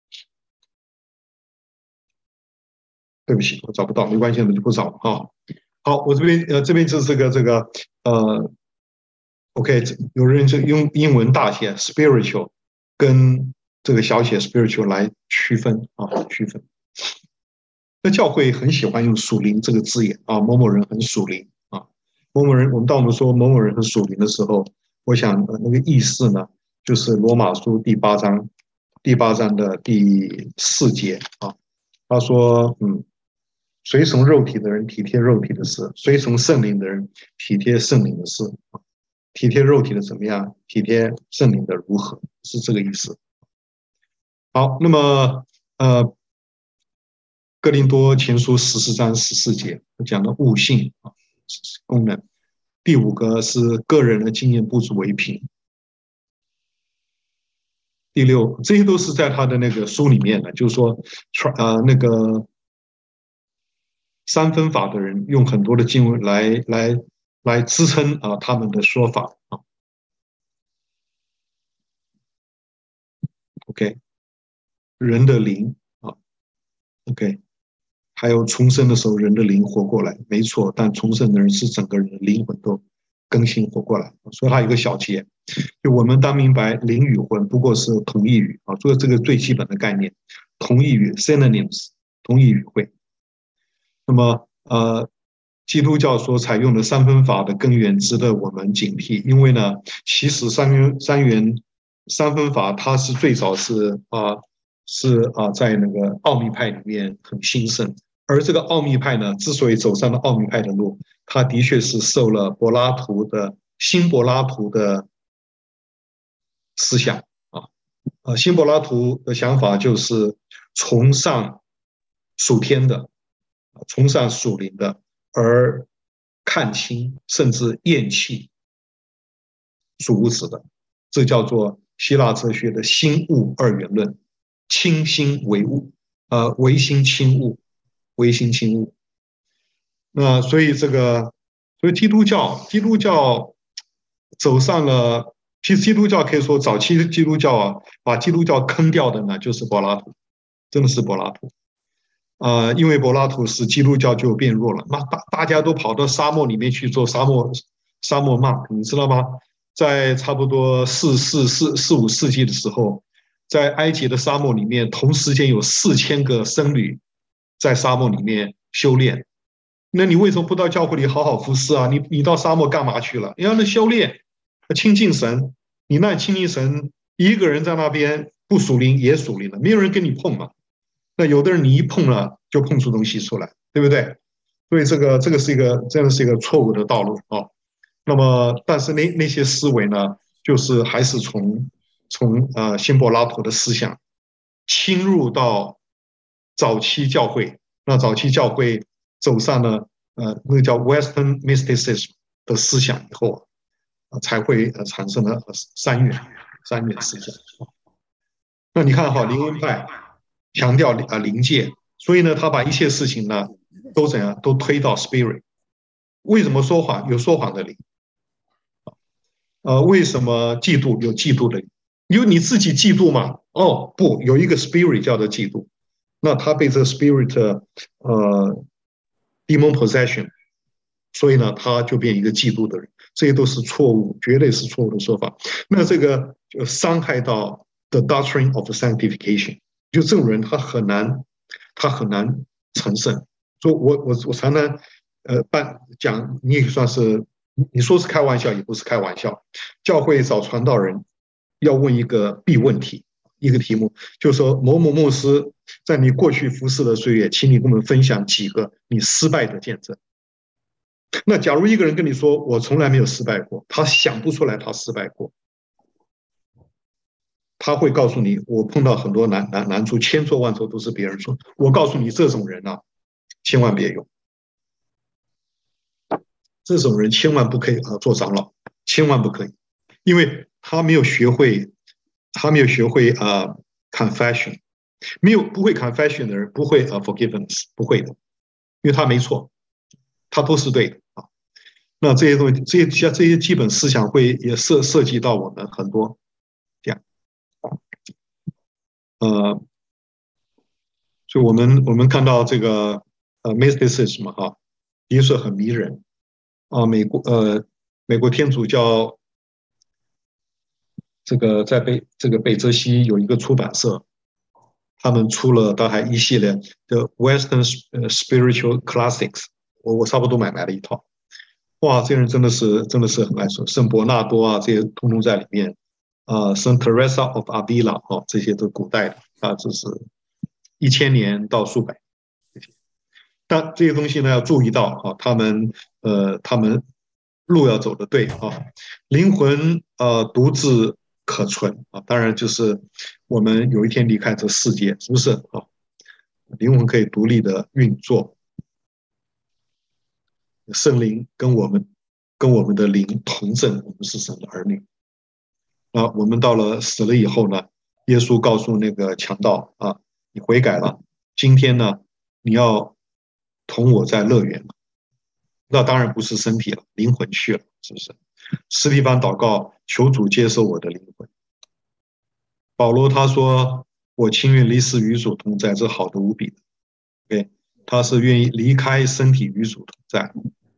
对不起，我找不到，没关系，我就不找了啊。好，我这边呃这边就是这个这个呃，OK，有人就用英文大写 spiritual 跟这个小写 spiritual 来区分啊，区分。那教会很喜欢用属灵这个字眼啊，某某人很属灵啊，某某人，我们当我们说某某人很属灵的时候，我想呃那个意思呢，就是罗马书第八章第八章的第四节啊，他说，嗯，随从肉体的人体贴肉体的事，随从圣灵的人体贴圣灵的事，体贴肉体的怎么样，体贴圣灵的如何，是这个意思。好，那么呃，哥林多前书十四章十四节讲的悟性啊功能。第五个是个人的经验不足为凭。第六，这些都是在他的那个书里面的，就是说，呃，那个三分法的人用很多的经文来来来支撑啊他们的说法啊。OK，人的灵啊，OK，还有重生的时候人的灵活过来，没错，但重生的人是整个人的灵魂都更新活过来。所以他有一个小节，就我们当明白灵与魂不过是同义语啊，做这个最基本的概念，同义语 synonyms， 同义语汇。那么呃，基督教所采用的三分法的根源值得我们警惕，因为呢，其实三元三元三分法它是最早是啊、呃、是啊、呃、在那个奥秘派里面很兴盛，而这个奥秘派呢，之所以走上了奥秘派的路，它的确是受了柏拉图的新柏拉图的思想啊。呃，新柏拉图的想法就是崇尚属天的，崇尚属灵的，而看清甚至厌弃属物质的，这叫做希腊哲学的心物二元论，轻心为物，呃，唯心轻物，唯心轻物。那所以这个，所以基督教，基督教走上了，其实基督教可以说早期的基督教啊，把基督教坑掉的呢，就是柏拉图，真的是柏拉图。呃，因为柏拉图使基督教就变弱了，那大大家都跑到沙漠里面去做沙漠沙漠 monk，你知道吗？在差不多四四四四五世纪的时候，在埃及的沙漠里面，同时间有四千个僧侣在沙漠里面修炼。那你为什么不到教会里好好服侍啊？你你到沙漠干嘛去了？你要那修炼，亲近神。你那亲近神，一个人在那边不属灵也属灵了，没有人跟你碰嘛。那有的人你一碰了，就碰出东西出来，对不对？所以这个这个是一个真的是一个错误的道路啊。那么，但是那那些思维呢，就是还是从从呃新柏拉图的思想侵入到早期教会，那早期教会走上了呃那个叫 Western Mysticism 的思想以后，呃、才会呃产生了三元三元思想。那你看哈，灵恩派强调啊灵界，所以呢，他把一切事情呢都怎样都推到 spirit。为什么说谎？有说谎的灵。呃，为什么嫉妒？有嫉妒的灵。因为你自己嫉妒嘛？哦，不，有一个 spirit 叫做嫉妒。那他被这个 spirit 呃 demon possession，所以呢，他就变一个嫉妒的人。这些都是错误，绝对是错误的说法。那这个就伤害到 the doctrine of sanctification，就这种人他很难，他很难成圣。所以我我我常常呃办讲，你也算是你说是开玩笑，也不是开玩笑。教会找传道人要问一个必问题，一个题目，就是说某某牧师在你过去服侍的岁月，请你跟我们分享几个你失败的见证。 那假如一个人跟你说我从来没有失败过，他想不出来他失败过，他会告诉你我碰到很多难难难处，千错万错都是别人说。我告诉你，这种人啊，千万别用，这种人千万不可以啊做长老，千万不可以，因为他没有学会，他没有学会啊 confession， 没有不会 confession 的人不会啊 forgiveness， 不会的，因为他没错，他都是对的啊。那这些东西，这些这些基本思想会也涉涉及到我们很多这样，呃，所以我们我们看到这个呃 mysticism 哈，的确很迷人啊。美国呃美国天主教这个在北这个北泽西有一个出版社，他们出了大概一系列的 Western Spiritual Classics，我我差不多买来了一套。哇，这人真的是真的是很爱说，圣伯纳多啊，这些通通在里面。啊，圣 Teresa of Avila 哦，这些都古代的啊，这是一千年到数百。但这些东西呢，要注意到啊，他们呃，他们路要走的对啊，灵魂呃独自可存啊，当然就是我们有一天离开这世界，是不是啊？灵魂可以独立的运作，圣灵跟我们跟我们的灵同证，我们是神的儿女。啊，我们到了死了以后呢，耶稣告诉那个强盗啊，你悔改了，今天呢，你要同我在乐园。那当然不是身体了，灵魂去了，是不是？斯蒂芬祷告，求主接受我的灵魂。保罗他说，我情愿离世与主同在，这好的无比的。OK，他是愿意离开身体与主同在。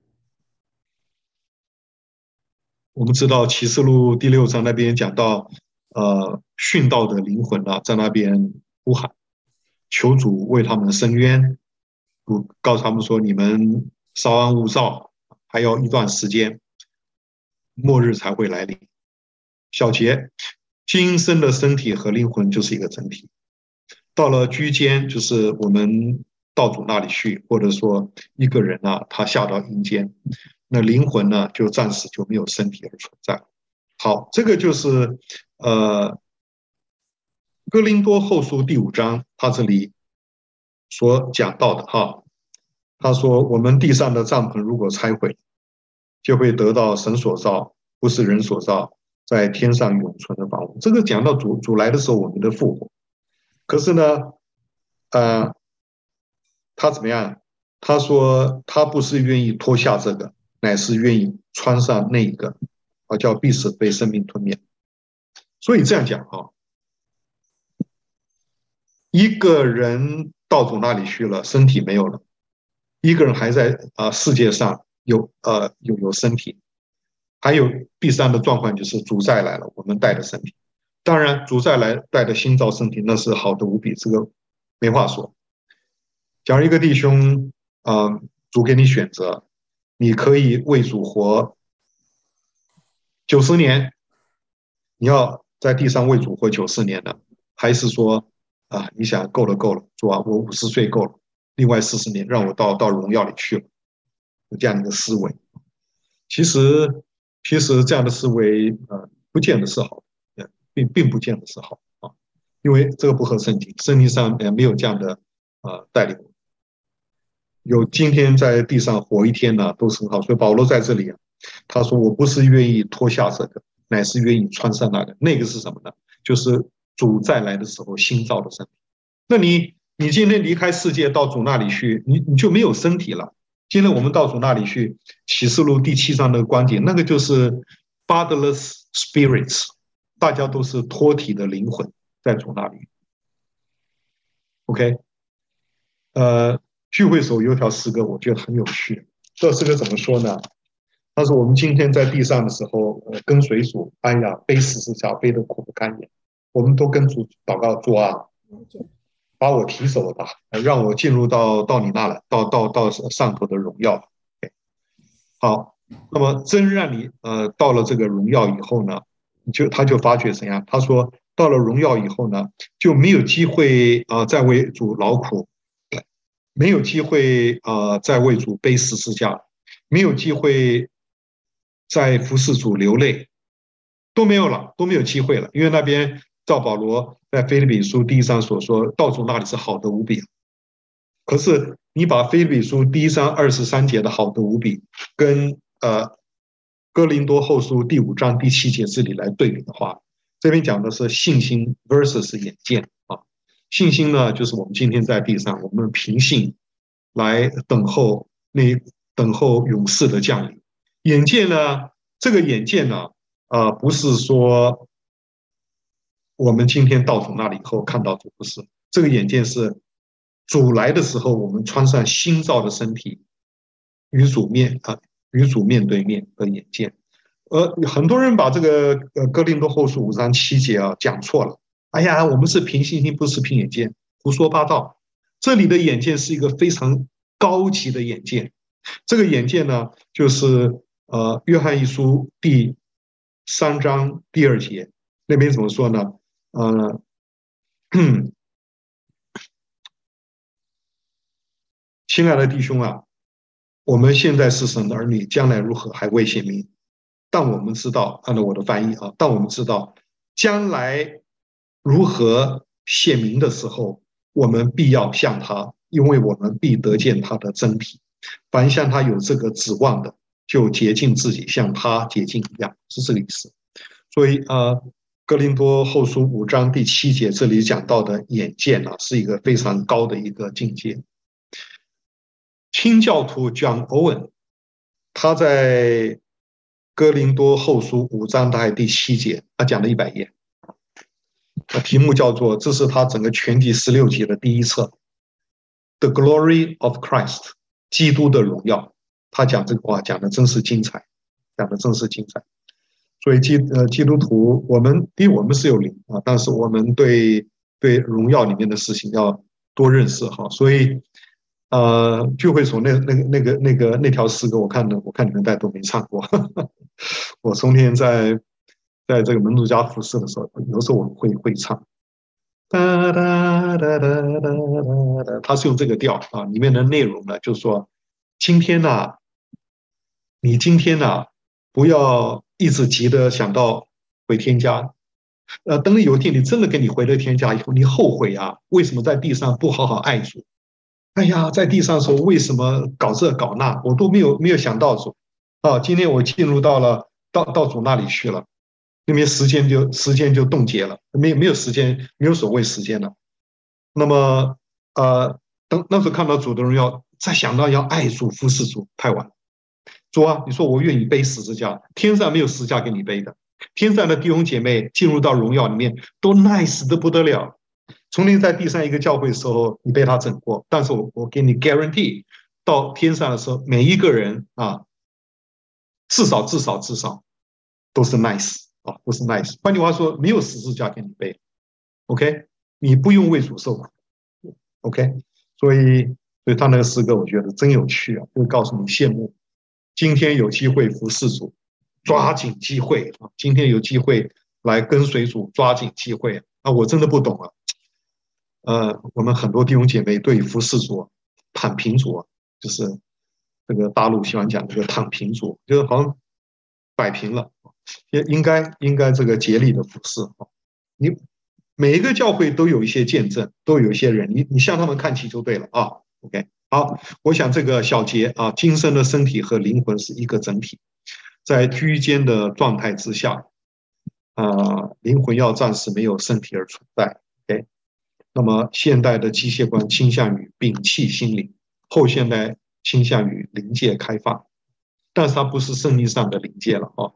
我们知道启示录第六章那边讲到，呃，殉道的灵魂啊，在那边呼喊，求主为他们伸冤，告诉他们说，你们稍安勿躁，还要一段时间，末日才会来临。小节，今生的身体和灵魂就是一个整体。到了居间，就是我们到主那里去，或者说一个人啊，他下到阴间，那灵魂呢，就暂时就没有身体而存在。好，这个就是呃，哥林多后书第五章，他这里所讲到的哈。他说，我们地上的帐篷如果拆毁，就会得到神所造，不是人所造，在天上永存的房屋。这个讲到主主来的时候，我们的复活。可是呢，呃，他怎么样？他说他不是愿意脱下这个，乃是愿意穿上那个，啊，叫必死被生命吞灭。所以这样讲啊，一个人到主那里去了，身体没有了；一个人还在啊、呃、世界上有呃有有身体。还有第三个状况就是主再来了，我们带的身体。当然，主再来带的新造身体那是好的无比，这个没话说。假如一个弟兄啊、呃，主给你选择，你可以为主活九十年，你要在地上为主活九十年的，还是说啊，你想够了够了，主啊，我五十岁够了，另外四十年让我到到荣耀里去了，有这样一个思维。其实，其实这样的思维，呃，不见得是好的，并并不见得是好啊，因为这个不合圣经，圣经上也没有这样的呃带领。有今天在地上活一天呢，都是很好。所以保罗在这里啊，他说：“我不是愿意脱下这个，乃是愿意穿上那个。那个是什么呢？就是主再来的时候新造的身体。那你你今天离开世界到主那里去，你你就没有身体了。今天我们到主那里去，启示录第七章的观点，那个就是 fatherless spirits， 大家都是脱体的灵魂在主那里。OK， 呃。”聚会时候有条诗歌，我觉得很有趣。这诗歌怎么说呢？他说：“我们今天在地上的时候，呃、跟随主，哎呀，背十字架背得苦不堪言。我们都跟主祷告，主啊，把我提走吧，让我进入到到你那了，到到到上头的荣耀。好，那么真让你呃到了这个荣耀以后呢，你就他就发觉怎样？他说，到了荣耀以后呢，就没有机会啊、呃、再为主劳苦。”没有机会啊、呃，再为主背十字架， 没有机会在服侍主流泪，都没有了，都没有机会了，因为那边照保罗在腓立比书第一章所说，到主那里是好的无比。可是你把腓立比书第一章二十三节的好的无比，跟呃哥林多后书第五章第七节这里来对比的话，这边讲的是信心 versus 眼见啊。信心呢，就是我们今天在地上，我们凭信来等候那等候勇士的降临。眼见呢，这个眼见呢，呃，不是说我们今天到主那里以后看到主，不是这个眼见是主来的时候，我们穿上新造的身体，与主面啊，与主面对面的眼见。呃，很多人把这个呃哥林多后书五章七节啊讲错了。哎呀，我们是凭信心，不是凭眼见，胡说八道。这里的眼见是一个非常高级的眼见。这个眼见呢，就是呃约翰一书第三章第二节那边怎么说呢？呃，亲爱的弟兄啊，我们现在是神的儿女，将来如何还未显明。但我们知道，按照我的翻译啊，但我们知道将来如何显明的时候，我们必要向他，因为我们必得见他的真体。凡向他有这个指望的，就洁净自己，像他洁净一样，是这个意思。所以呃，哥林多后书五章第七节这里讲到的眼见啊，是一个非常高的一个境界。清教徒 John Owen 他在哥林多后书五章大概第七节，他讲了一百页，题目叫做，这是他整个全集十六集的第一册 ，The Glory of Christ， 基督的荣耀。他讲这个话讲的真是精彩，讲的真是精彩。所以基呃基督徒，我们第一我们是有灵啊，但是我们对对荣耀里面的事情要多认识哈。所以呃聚会所那那个那个那个那条诗歌，我看的我看你们大家都没唱过。我从前在在这个门徒家服侍的时候，有时候我会会唱。哒哒哒哒哒哒，他是用这个调啊，里面的内容呢，就是说，今天呢、啊，你今天呢、啊，不要一直急着想到回天家，呃，等有一天你真的跟你回了天家以后，你后悔啊，为什么在地上不好好爱主？哎呀，在地上说为什么搞这搞那，我都没有没有想到主啊，今天我进入到了到到主那里去了。那边时间就时间就冻结了，没有没有时间，没有所谓时间了。那么呃，当那时候看到主的荣耀，再想到要爱主服侍主，太晚了。主啊，你说我愿意背十字架，天上没有十字架给你背的，天上的弟兄姐妹进入到荣耀里面都 nice 的不得了。从前在地上一个教会的时候，你被他整过，但是我我给你 guarantee，到天上的时候，每一个人啊，至少至少至少都是 nice。啊，不是 nice。换句话说，没有十字架给你背 ，OK， 你不用为主受苦 ，OK。所以，所以他那个诗歌我觉得真有趣啊，就告诉你羡慕。今天有机会服侍主，抓紧机会啊！今天有机会来跟随主，抓紧机会啊！我真的不懂了，呃，我们很多弟兄姐妹对服侍主、躺平主，就是这个大陆喜欢讲这个躺平主，就是好像摆平了。也应该应该这个竭力的服侍啊！你每一个教会都有一些见证，都有一些人，你你向他们看齐就对了啊。OK， 好，我想这个小节啊，今生的身体和灵魂是一个整体，在居间的状态之下，啊、呃，灵魂要暂时没有身体而存在。OK，那么现代的机械观倾向于摒弃心灵，后现代倾向于灵界开放，但是它不是圣经上的灵界了啊。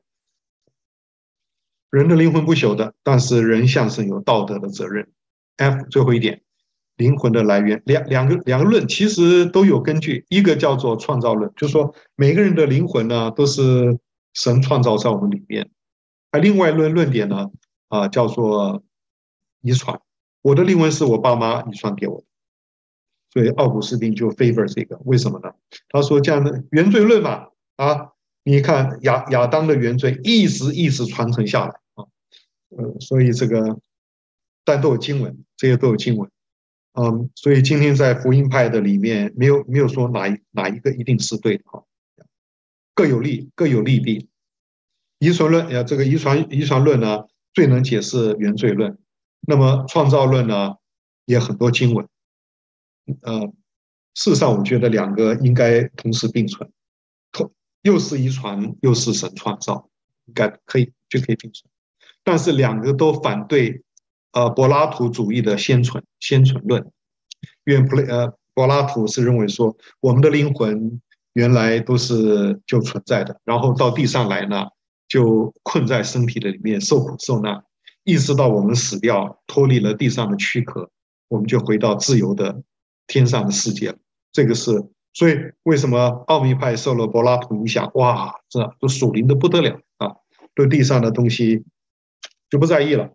人的灵魂不朽的，但是人向神有道德的责任。F 最后一点，灵魂的来源，两两个两个论其实都有根据。一个叫做创造论，就是说每个人的灵魂呢都是神创造在我们里面。而另外一论论点呢，啊、呃、叫做遗传。我的灵魂是我爸妈遗传给我的，所以奥古斯丁就 favor 这个，为什么呢？他说这样的原罪论嘛，啊，你看亚亚当的原罪一直一直传承下来。呃，所以这个，但都有经文，这些都有经文，嗯，所以今天在福音派的里面，没有没有说哪一哪一个一定是对的哈。 各有利，各有利弊。遗传论，呃，这个遗传遗传论呢，最能解释原罪论。那么创造论呢，也很多经文。呃，事实上，我觉得两个应该同时并存，同又是遗传，又是神创造，应该可以就可以并存。但是两个都反对呃柏拉图主义的先存先存论，因为柏呃柏拉图是认为说我们的灵魂原来都是就存在的，然后到地上来呢，就困在身体的里面受苦受难，一直到我们死掉，脱离了地上的躯壳，我们就回到自由的天上的世界了。这个是所以为什么奥秘派受了柏拉图影响？哇，这都属灵的不得了啊！对地上的东西就不在意了。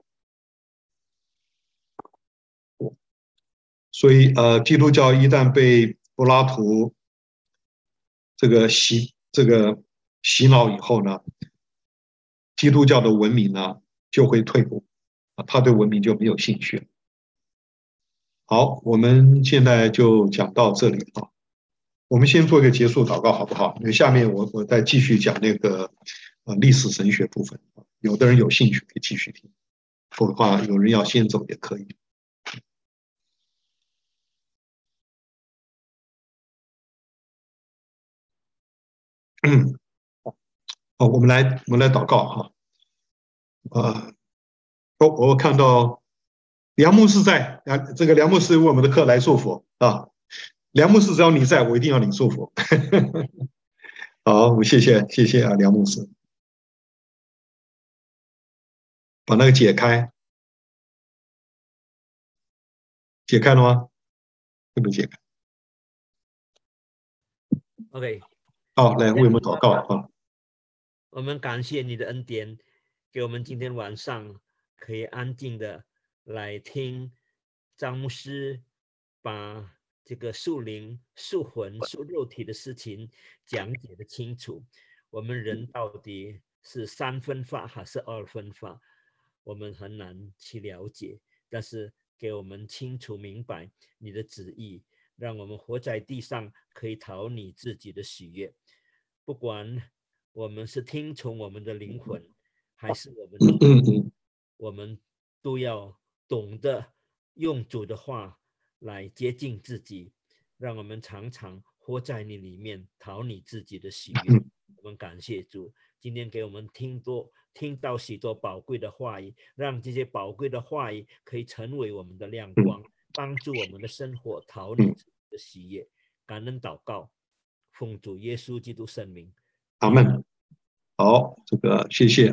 所以呃，基督教一旦被柏拉图这个洗这个洗脑以后呢，基督教的文明呢就会退步啊，他对文明就没有兴趣了。好，我们现在就讲到这里啊。我们先做一个结束祷告，好不好？因为下面我我再继续讲那个呃历史神学部分。有的人有兴趣可以继续听，否则的话有人要先走也可以。嗯，好，我们来我们来祷告哈。啊，哦，我看到梁牧师在啊，这个梁牧师为我们的课来祝福啊。梁牧师只要你在，我一定要你祝福。好，我谢谢谢谢啊，梁牧师，把那个解开，解开了吗？会不会解开？ OK， 好，来为我们祷告啊。 我们感谢你的恩典，给我们今天晚上可以安静的来听张牧师把这个属灵、属魂、属肉体的事情讲解的清楚。我们人到底是三分法还是二分法，我们很难去了解，但是给我们清楚明白你的旨意，让我们活在地上可以讨你自己的喜悦。不管我们是听从我们的灵魂，还是我们的嗯嗯， 我们都要懂得用主的话来接近自己，让我们常常活在你里面，讨你自己的喜悦。我们感谢主，今天给我们听多听到许多宝贵的话语，让这些宝贵的话语可以成为我们的亮光，帮助我们的生活讨你自己的喜悦。感恩祷告，奉主耶稣基督圣名， 阿门。好，这个谢谢。